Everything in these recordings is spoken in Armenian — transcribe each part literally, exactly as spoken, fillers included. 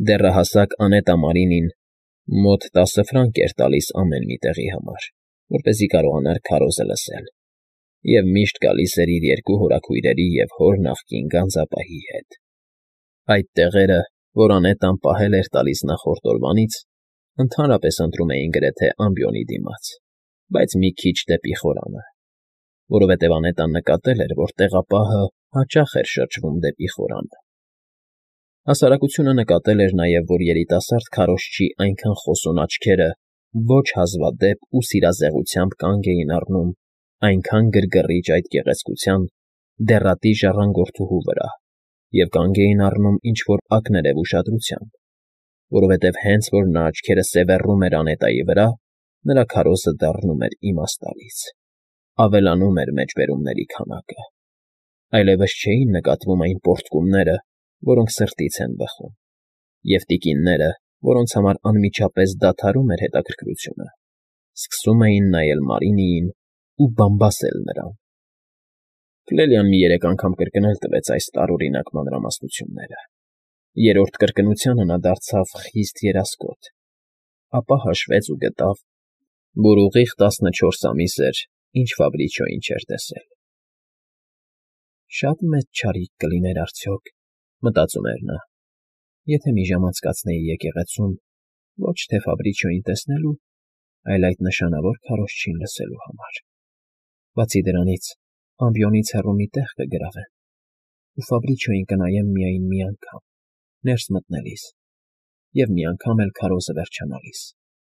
Դեռահասակ Անետա Մարինին մոտ տասը ֆրանկ էր տալիս ամեն մի տեղի համար, որպեսզի կարողանար քարոզը լսել, և միշտ գալիս էր իր երկու հորաքույրերի և հոր նախկին գանձապահի հետ։ Այդ տեղերը, որ Անետան պահել էր տալիս նախորդ օրվանից, ընդհանրապես ընտրում էին գրեթե ամբիոնի դիմաց, բայց մի քիչ դեպի խորանը, որովհետև Անետան նկատել էր, որ տեղապահը հաճախ էր շրջվում դեպի խորանը։ Հասարակությունը նկատել էր նաև, որ երիտասարդ քարոզչի այնքան խոսուն աչքերը ոչ հազվադեպ ու սիրազեղությամբ կանգ էին առնում այնքան գրգռիչ այդ գեղեցկության դեռատի ժառանգորդուհու վրա և կանգ էին առնում ինչ֊որ ակներև ուշադրությամբ, որովհետև հենց որ նա աչքերը սևեռում էր Անետայի վրա, նրա քարոզը դառնում էր իմաստալից, ավելանում էր մեջբերումների քանակը, այլևս չէին նկատվում այն պոռթկումները, որոնք սրտից են բխում, և տիկինները, որոնց համար անմիջապես դադարում էր հետաքրքրությունը, սկսում էին նայել Մարինիին ու բամբասել նրան։ Կլելիան մի երեք անգամ կրկնել տվեց այս տարօրինակ մանրամասնությունները։ Երրորդ կրկնությանը նա դարձավ խիստ երասկոտ, ապա հաշվեց ու գտավ, որ ուղիղ տասնչորս ամիս էր, ինչ Ֆաբրիչոյին չէր տեսել։ «Շատ մեծ չարիք կլիներ արդյոք, ֊ մտածում էր նա, ֊ եթե մի ժամ անցկացնեի եկեղեցում ոչ թե Ֆաբրիչոյին տեսնելու, այլ այդ նշանավոր քարոզչին լսելու համար։ Բացի դրանից, ամբիոնից հեռու մի տեղ կգրավեմ, ու Ֆաբրիչոյին կնայեմ միայն մի անգամ, ներս մտնելիս, և մի անգամ էլ քարոզը վերջանալիս»։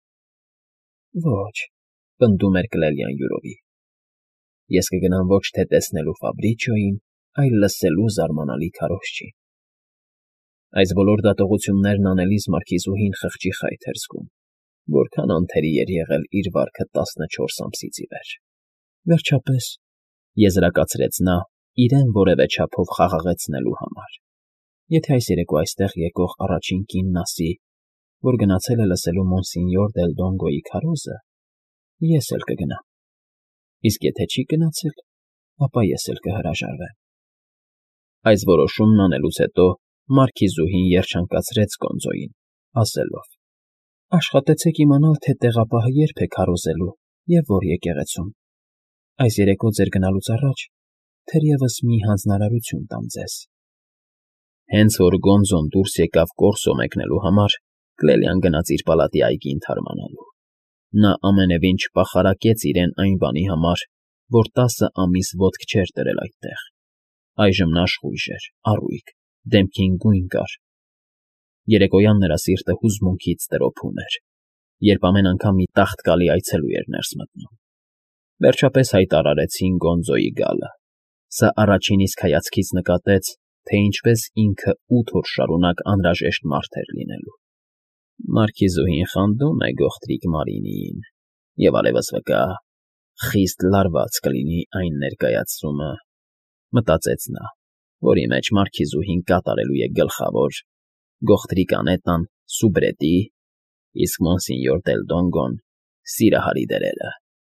«Ոչ,֊ պնդում էր Կլելիան յուրովի,֊ ես կգնամ ոչ թե տեսնելու Ֆաբրիչոյին, այլ լսելու զարմանալի քարոզչին»։ Այս բոլոր դատողություններն անելիս մարքիզուհին խղճի խայթ էր զգում, որքան անթերի էր եղել իր վարքը տասնչորս ամսից ի վեր։ «Վերջապես,֊ եզրակացրեց նա, իրեն որևէ չափով խաղաղեցնելու համար,֊ եթե այս երեկո այստեղ եկող առաջին կինն ասի, որ գնացել է լսելու մոնսինյոր դել Դոնգոյի քարոզը, ես էլ կգնամ, իսկ եթե չի գնացել, ապա ես էլ կհրաժարվեմ»։ Այս որոշումն անելուց հետո մարքիզուհին երջանկացրեց Կոնզոյին, ասելով. «Աշխատեցեք իմանալ, թե տեղապահը երբ է քարոզելու և որ եկեղեցում։ Այս երեկո ձեր գնալուց առաջ թերևս մի հանձնարարություն տամ ձեզ»։ Հենց որ Գոնզոն դուրս եկավ Կորսո մեկնելու համար, Կլելիան գնաց իր պալատի այգին թարմանալու։ Նա ամենևին չպախարակեց իրեն այն բանի համար, որ տասը ամիս ոտք չէր դրել այդտեղ։ Այժմ նա աշխույժ էր, առույգ, դեմքին գույն կար։ Երեկոյան նրա սիրտը հուզմունքից տրոփում էր, երբ ամեն անգամ մի տաղտկալի այցելու էր ներս մտնում։ Վերջապես հայտարարեցին Գոնզոյի գալը։ Սա առաջին իսկ հայացքից նկատեց, թե ինչպես ինքը ութ օր շարունակ անհրաժեշտ մարդ էր լինելու։ «Մարքիզուհին խանդում է գողտրիկ Մարինիին, և արևս վկա, խիստ լարված կլինի այն ներկայացումը», ֊ մտածեց նա, որի մեջ մարքիզուհին կատարելու է գլխավոր, գողտրիկ Անետան սուբրետի, իսկ մոնսինյոր դել Դոնգոն սիրահարի դերերը։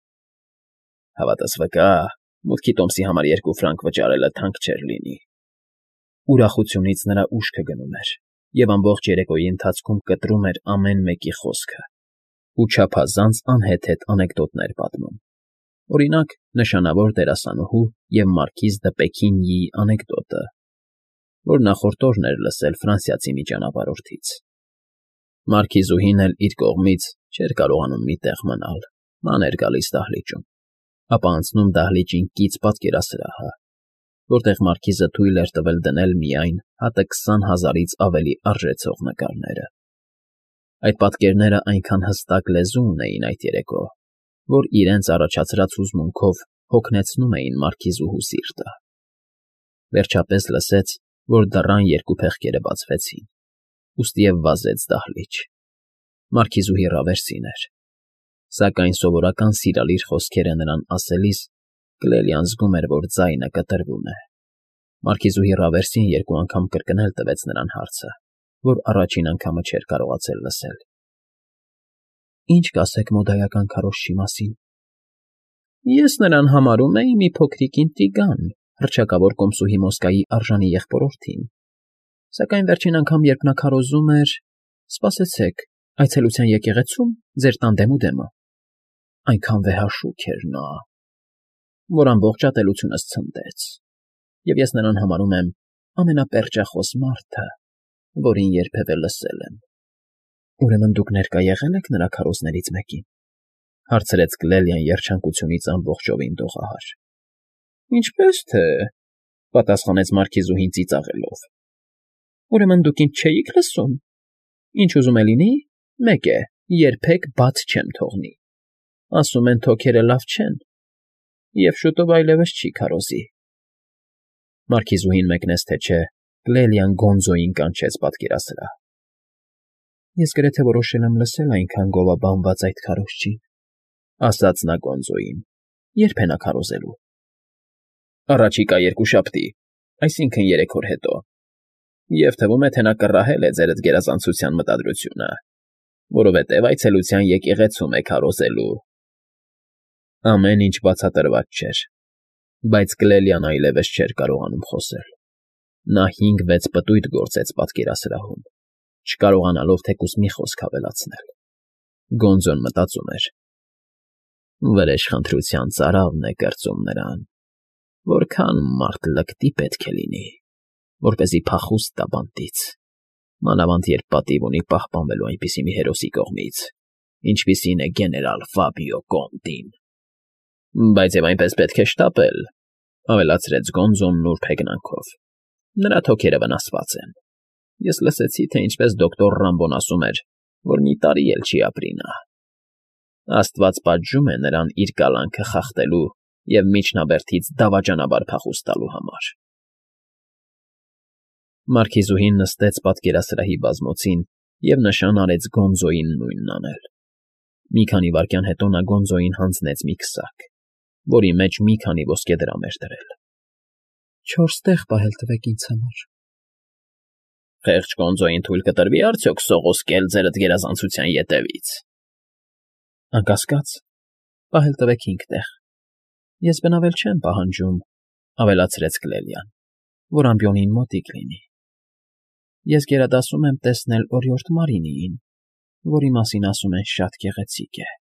Հավատս վկա, մուտքի տոմսի համար երկու ֆրանկ վճարելը թանկ չէր լինի։ Ուրախությունից նրա ուշքը գնում էր, և ամբողջ երեկոյի ընթացքում կտրում էր ամեն մեկի խոսքը ու չափազանց անհեթեթ անեկդոտներ պատմում։ Օրինակ, նշանավոր դերասանուհու և մարքիզ դը Պեքինյիի անեկդոտը, որ նախորդ օրն էր լսել ֆրանսիացի մի ճանապարհորդից։ Մարքիզուհին էլ իր կողմից չէր կարողանում մի տեղ մնալ, ման էր գալիս դահլիճում, ապա անցնում դահլիճին կից պատկերասրահը, որտեղ մարքիզը թույլ էր տվել դնել միայն հատը քսան հազարից ավելի արժեցող նկարները։ Այդ պատկերները այնքան հստակ լեզու ունեին այդ երեկո, որ իրենց առաջացրած հուզմունքով հոգնեցնում էին մարքիզուհու սիրտը։ Վերջապես լսեց, որ դռան երկու փեղկերը բացվեցին, ուստիև վազեց դահլիճ։ Մարքիզուհի Ռավերսին էր, սակայն սովորական սիրալիր խոսքերը նրան ասելիս Կլելիան զգում էր, որ ձայնը կտրվում է։ Մարքիզուհի Ռավերսին երկու անգամ կրկնել տվեց նրան հարցը, որ առաջին անգամը չէր կարողացել լսել։ «Ինչ կասեք մոդայական քարոզչի մասին»։ «Ես նրան համարում էի մի փոքրիկ ինտրիգան, հռչակավոր կոմսուհի Մոսկայի արժանի եղբորորդին, Սակայն վերջին անգամ, երբ նա քարոզում էր, սպասեցեք, այցելության եկեղեցում ձեր տանդեմուդեմը, այնքան վեհաշուք էր նա, որ ամբողջ ատելությունս ցնդեց, և ես նրան համարում եմ ամենապերճախոս մարդը, որին երբևէ լսել եմ։ Ուրեմն դուք ներկա եղել եք նրա քարոզներից մեկին, հարցրեց Կլելիան երջանկությունից ամբողջովին դողահար։ Ինչպես թե, պատասխանեց մարքիզուհին ծիծաղելով։ Ուրեմն դուք ինձ չէիք լսում։ Ինչ ուզում է լինի, մեկ է, երբեք բաց չեմ թողնի։ Ասում են թոքերը լավ չեն, և շուտով այլևս չի քարոզի։ Մարքիզուհին մեկնեց թե չէ, Կլելիան Գոնզոյին կանչեց պատկերասրահ։ Ես գրեթե որոշել եմ լսել այնքան գովաբանված այդ քարոզչին, ասաց նա Գոնզոյին, երբ է նա քարոզելու։ Առաջիկա երկուշաբթի, այսինքն երեք օր հետո, և թվում է, թե նա կռահել է ձերդ գերազանցության մտադրությունը, որովհետև այցելության եկեղեցում է քարոզելու։ Ամեն ինչ բացատրված չէր, բայց Կլելիան այլևս չէր կարողանում խոսել։ Նա հինգ֊վեց պտույտ գործեց պատկերասրահում, չկարողանալով թեկուզ մի խոսք ավելացնել։ Գոնզոն մտածում էր. վրեժխնդրության ծարավն է կրծում նրան, որքան մարդ լկտի պետք է լինի, որպեսզի փախուստ տա բանտից, մանավանդ երբ պատիվ ունի պահպանվելու այնպիսի մի հերոսի կողմից, ինչպիսին է գեներալ Ֆաբիո Կոնտին։ Բայց և այնպես պետք է շտապել, ավելացրեց Գոնզոն նուրբ հեգնանքով։ Նրա թոքերը վնասված են։ Ես լսեցի, թե ինչպես դոկտոր Ռամբոն ասում էր, որ մի տարի էլ չի ապրի նա։ Աստված պատժում է նրան իր կալանքը խախտելու և միջնաբերդից դավաճանաբար փախուստ տալու համար։ Մարքիզուհին նստեց պատկերասրահի բազմոցին և նշան արեց Գոնզոյին նույնն անել։ Մի քանի վայրկյան հետո նա Գոնզոյին հանձնեց մի քսակ, որի մեջ մի քանի ոսկեդրամ էր դրել։ Չորս տեղ պահել տվեք ինձ համար։ Խեղճ Գոնզոյին թույլ կտրվի արդյոք սողոսկել ձերդ գերազանցության ետևից։ Անկասկած, պահել տվեք հինգ տեղ։ Ես բնավել չեմ պահանջում, ավելացրեց Կլելիան, որ ամբիոնին մոտիկ լինի։ Ես գերադասում եմ տեսնել օրիորդ Մարինիին, որի մասին ասում են շատ գեղեցիկ է։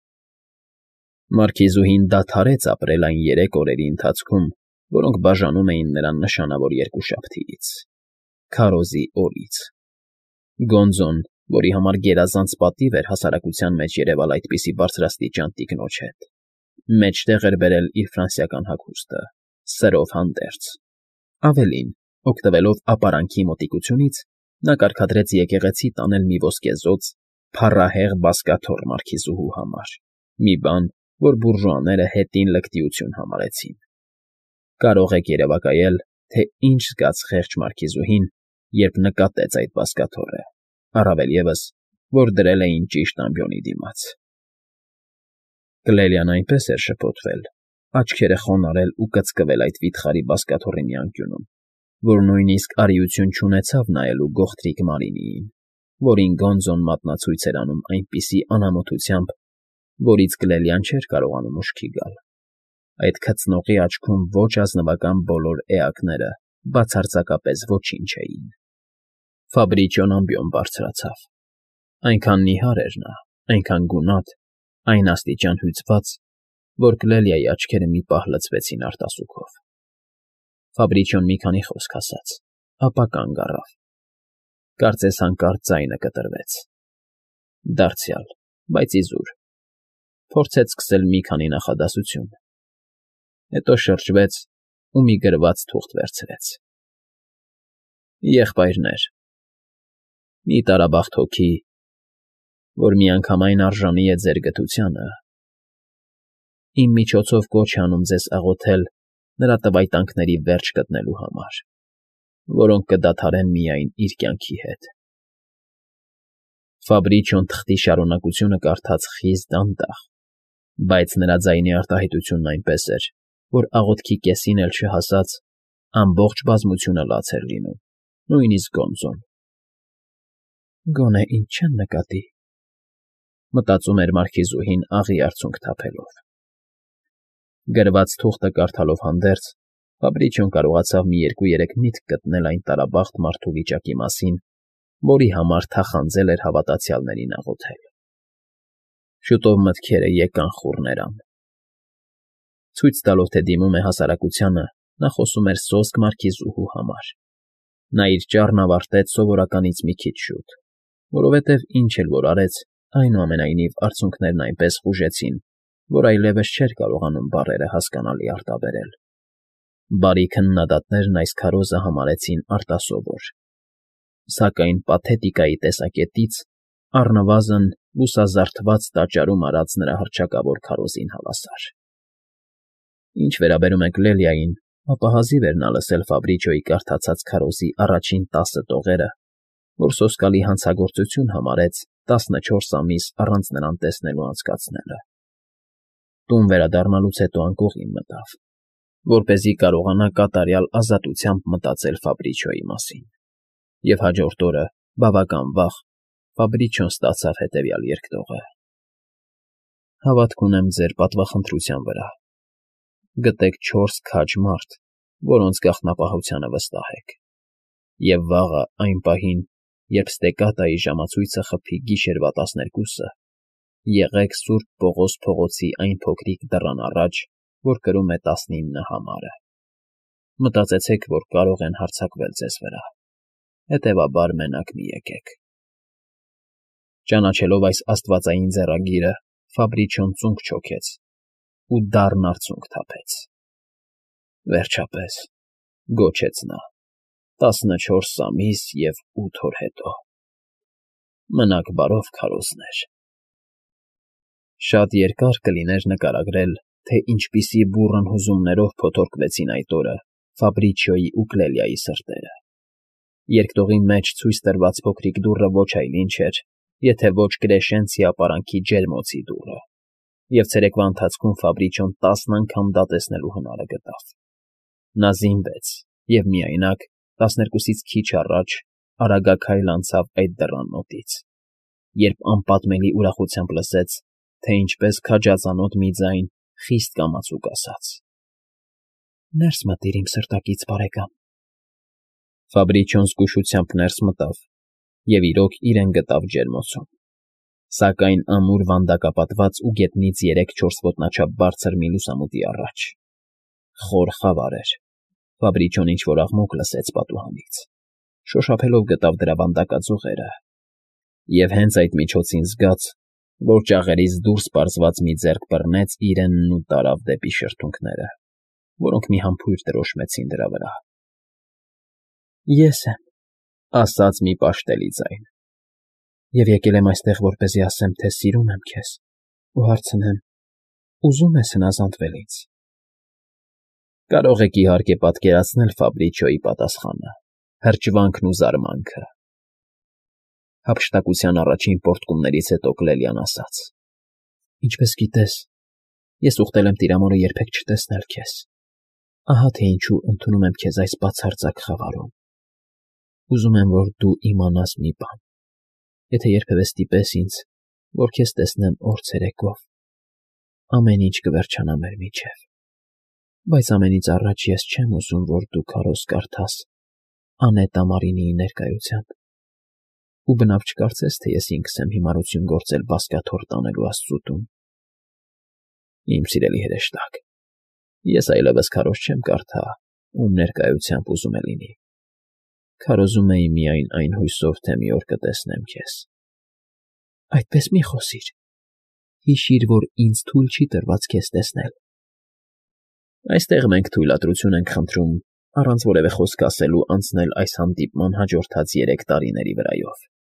Մարքիզուհին դադարեց ապրել այն երեք օրերի ընթացքում, որոնք բաժանում էին նրան նշանավոր երկուշաբթիից, քարոզի օրից։ Գոնզոն, որի համար գերազանց պատիվ էր հասարակության մեջ երևալ այդպիսի բարձրաստիճան տիկնոջ հետ, մեջտեղ էր բերել իր ֆրանսիական հագուստը, սրով հանդերձ։ Ավելին, օգտվելով ապարանքի մոտիկությունից, նա կարգադրեց եկեղեցի տանել մի ոսկեզօծ, փառահեղ բազկաթոռ մարքիզուհու համար, մի բան, որ բուրժուաները հետին լկտիություն համարեցին։ Կարող եք երևակայել, թե ինչ զգաց խեղճ մարքիզուհին, երբ նկատեց այդ բազկաթոռը, առավել ևս, որ դրել էին ճիշտ ամբիոնի դիմաց։ Կլելիան այնպես էր շփոթվել, աչքերը խոնարհել ու կծկվել այդ վիթխարի բազկաթոռի մի անկյունում, որ նույնիսկ արիություն չունեցավ նայելու գողտրիկ Մարինիին, որին Գոնզոն մատնացույց էր անում այնպիսի անամոթությամբ, որից Կլելիան չէր կարողանում ուշքի գալ։ Այդ քծնողի աչքում ոչ ազնվական բոլոր էակները բացարձակապես ոչինչ էին։ Ֆաբրիչիոն ամբիոն բարձրացավ։ Այնքան նիհար էր նա, այնքան գունատ, այն աստիճան հյուծված, որ Կլելիայի աչքերը մի պահ լցվեցին արտասուքով։ Ֆաբրիչիոն մի քանի խոսք ասաց, ապա կանգ առավ։ Կարծես հանկարծ ձայնը կտրվեց։ Դարձյալ, բայց իզուր։ Փորձեց սկսել մի քանի նախադասություն։ Հետո շրջվեց ու մի գրված թուղթ վերցրեց։ Եղբայրներ, մի տարաբախտ հոգի, որ միանգամայն արժանի է ձեր գթությանը, իմ միջոցով կոչ է անում ձեզ աղոթել նրա տվայտանքների վերջ գտնելու համար, որոնք կդադարեն միայն իր կյանքի հետ։ Ֆաբրիչիոն թղթի շարունակությունը կարդաց խիստ դանդաղ, բայց նրա ձայնի արտահայտությունն այնպես էր, որ աղոթքի կեսին էլ չհասած, ամբողջ բազմությունը լաց էր լինում, նույնիսկ Գոնզոն։ Գոնե ինձ չեն նկատի, մտածում էր մարքիզուհին աղի արցունք թափելով։ Գրված թուղթը կարդալով հանդերձ, Ֆաբրիչիոն կարողացավ մի երկու-երեք միտք գտնել այն տարաբախտ մարդու վիճակի մասին, որի համար թախանձել էր հավատացյալներին աղոթել։ Շուտով մտքերը եկան խուռներան։ Ցույց տալով, թե դիմում է հասարակությանը, նա խոսում էր սոսկ մարքիզուհու համար։ Նա իր ճառն ավարտեց սովորականից մի քիչ շուտ, որովհետև ինչ էլ որ արեց, այնուամենայնիվ արցունքներն այնպես խուժեցին, որ այլևս չէր կարողանում բառերը հասկանալի արտաբերել։ Բարի քննադատներն այս քարոզը համարեցին արտասովոր, սակայն պաթետիկայի տեսակետից առնվազն լուսազարդված տաճարում արած նրա հռչակավոր քարոզին հավասար։ Ինչ վերաբերում է Կլելիային, ապա հազիվ էր նա լսել Ֆաբրիչիոյի կարդացած քարոզի առաջին տասը տողերը, որ սոսկալի հանցագործություն համարեց տասնչորս ամիս առանց նրան տեսնելու անցկացնելը։ Տուն վերադառնալուց հետո անկողին մտավ, որպեսզի կարողանա կատարյալ ազատությամբ մտածել Ֆաբրիչիոյի մասին, և հաջորդ օրը, բավական վաղ, Ֆաբրիչիոն ստացավ հետևյալ երկտողը. «Հավատք ունեմ ձեր պատվախնդրության վրա. գտեք չորս քաջ մարդ, որոնց գաղտնապահությանը վստահ եք, և վաղը այն պահին, երբ Ստեկատայի ժամացույցը խփի գիշերվա տասներկուսը, եղեք Սուրբ Պողոս փողոցի այն փոքրիկ դռան առաջ, որ կրում է տասնինը համարը։ Մտածեցեք, որ կարող են հարձակվել ձեզ վրա, հետևաբար մենակ մի եկեք»։ Ճանաչելով այս աստվածային ձեռագիրը, Ֆաբրիչիոն ծունկ չոքեց ու դառն արցունք թափեց։ «Վերջապես,֊ գոչեց նա,֊ տասնչորս ամիս և ութ օր հետո… Մնաք բարով, քարոզներ»։ Շատ երկար կլիներ նկարագրել, թե ինչպիսի բուռն հուզումներով փոթորկվեցին այդ օրը Ֆաբրիչիոյի ու Կլելիայի սրտերը։ Երկտողի մեջ ցույց տրված փոքրիկ դուռը ոչ այլ ինչ էր, եթե ոչ Կրեշենցի ապարանքի ջերմոցի դուռը, և ցերեկվա ընթացքում Ֆաբրիչիոն տասն անգամ դա տեսնելու հնարը գտավ։ Նա զինվեց և միայնակ, տասներկուսից քիչ առաջ, արագաքայլ անցավ այդ դռան մոտից, երբ անպատմելի ուրախությամբ լսեց, թե ինչպես քաջածանոթ մի ձայն խիստ կամացուկ ասաց. «Ներս մտիր, իմ սրտակից բարեկամ»։ Ֆաբրիչիոն զգուշությամբ ներս մտավ և իրոք իրեն գտավ ջերմոցում, սակայն ամուր վանդակապատված ու գետնից երեք֊չորս ոտնաչափ բարձր մի լուսամուտի առաջ։ Խոր խավար էր։ Ֆաբրիչիոն ինչ֊որ աղմուկ լսեց պատուհանից, շոշափելով գտավ դրա վանդակաձողերը, և հենց այդ միջոցին զգաց, որ ճաղերից դուրս պարզված մի ձեռք բռնեց իրենն ու տարավ դեպի շրթունքները, որոնք մի համբույր դրոշմեցին դրա վրա։ «Ես եմ,֊ ասաց մի պաշտելի ձայն,֊ և եկել եմ այստեղ, որպեսզի ասեմ, թե սիրում եմ քեզ ու հարցնեմ. ուզո՞ւմ ես հնազանդվել ինձ»։ Կարող եք, իհարկե, պատկերացնել Ֆաբրիչիոյի պատասխանը, հրճվանքն ու զարմանքը։ Հափշտակության առաջին պոռթկումներից հետո Կլելիան ասաց. «Ինչպես գիտես, ես ուխտել եմ Տիրամորը երբեք չտեսնել քեզ, ահա թե ինչու ընդունում եմ քեզ այս բացարձակ խավարում։ Ուզում եմ, որ դու իմանաս մի բան. եթե երբևէ ստիպես ինձ, որ քեզ տեսնեմ օր ցերեկով, ամեն ինչ կվերջանա մեր միջև, բայց ամենից առաջ ես չեմ ուզում, որ դու քարոզ կարդաս անետ Ամարինիի ներկայությամբ, ու բնավ չկարծես, թե ես ինքս եմ հիմարություն գործել բազկաթոռ տանելու աստծու տուն։ Իմ սիրելի հրեշտակ, ես այլևս քարոզ չեմ կարդա, ում ներկայությամբ ուզում է լինի, քարոզում էի միայն այն հույսով, թե մի օր կտեսնեմ քեզ։ Այդպես մի խոսիր, հիշիր, որ ինձ թույլ չի տրված քեզ տեսնել։ Այստեղ մենք թույլատրություն ենք խնդրում, առանց որևէ խոսք ասելու անցնել այս հանդիպման հաջորդած երեք տարիների վրայով։